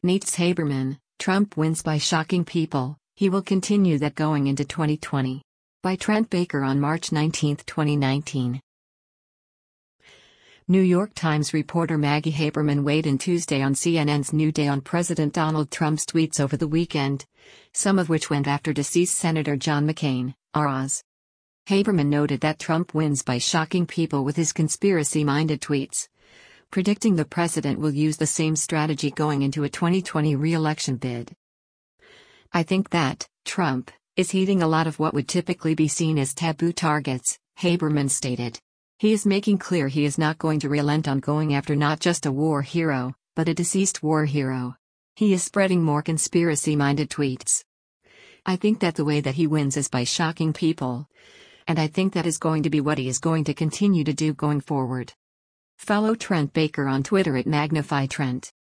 Neitz Haberman, Trump wins by shocking people, he will continue that going into 2020. By Trent Baker on March 19, 2019. New York Times reporter Maggie Haberman weighed in Tuesday on CNN's New Day on President Donald Trump's tweets over the weekend, some of which went after deceased Senator John McCain, Oz. Haberman noted that Trump wins by shocking people with his conspiracy-minded tweets, predicting the president will use the same strategy going into a 2020 re-election bid. "I think that Trump is heeding a lot of what would typically be seen as taboo targets," Haberman stated. "He is making clear he is not going to relent on going after not just a war hero, but a deceased war hero. He is spreading more conspiracy-minded tweets. I think that the way that he wins is by shocking people. And I think that is going to be what he is going to continue to do going forward." Follow Trent Baker on Twitter at MagnifyTrent.